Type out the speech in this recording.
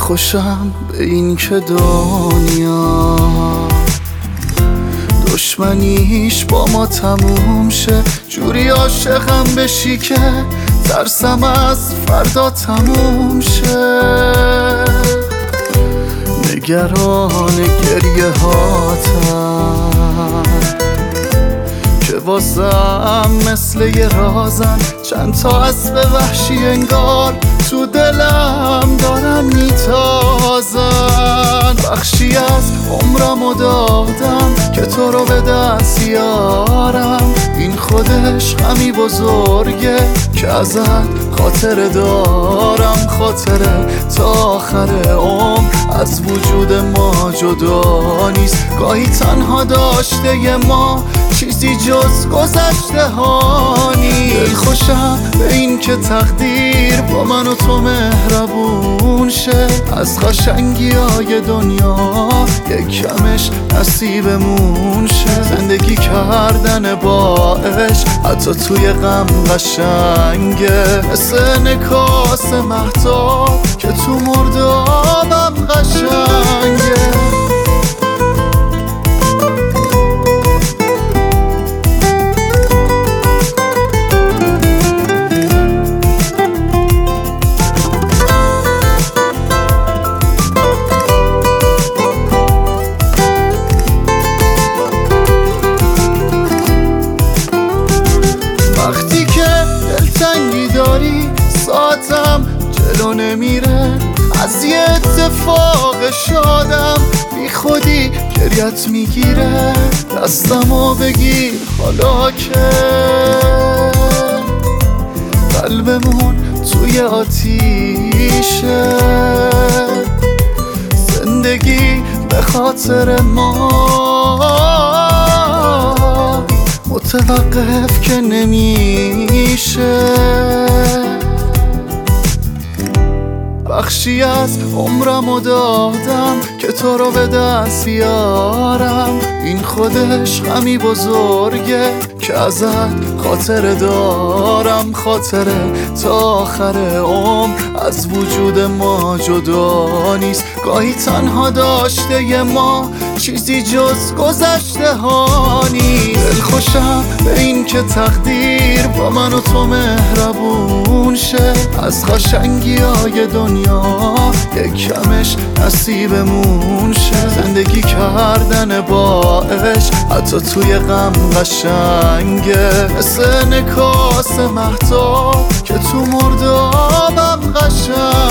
خوشم به این که دنیا دشمنیش با ما تموم شه، جوری عاشقم بشی که ترسم از فردا تموم شه. نگران گریه هاتم که واسم مثل یه رازن، چند تا اسب وحشی انگار تو دلم دارن میتازن. بخشی از عمرمو دادم که تو رو به دست یارم، این خودش غمی بزرگه که ازت خاطره دارم. خاطره تا آخر عمر از وجود ما جدا نیست، گاهی تنها داشته ما چیزی جز گذشته ها نیست. دل خوشم به این که تقدیر با من و تو مهربون شه، از قشنگی های دنیا یک کمش نصیبمون شه. زندگی کردن با عشق حتی توی غم قشنگه، مثل انعکاس مهتاب که تو مردابم قشنگه. وقتی که دلتنگی داری ساعتم جلو نمیره، از یه اتفاق شادم بی خودی گریت میگیره. دستمو بگیر حالا که قلبمون توی آتیشه، زندگی به خاطر ما متوقف که نمیشه. بخشی از عمرمو دادم که تو رو به دست بیارم، این خودش غمی بزرگه که ازت خاطره دارم. خاطره تا آخر عمر از وجود ما جدا نیست، گاهی تنها داشته ما چیزی جز گذشته ها نیست. دل خوشم به این که تقدیر با من و تو مهربون شه، از قشنگی های دنیا یک کمش نصیبمون شه. زندگی کردن با عشق حتی توی غم قشنگه، مثل انعکاس مهتاب که تو مردابم قشنگه.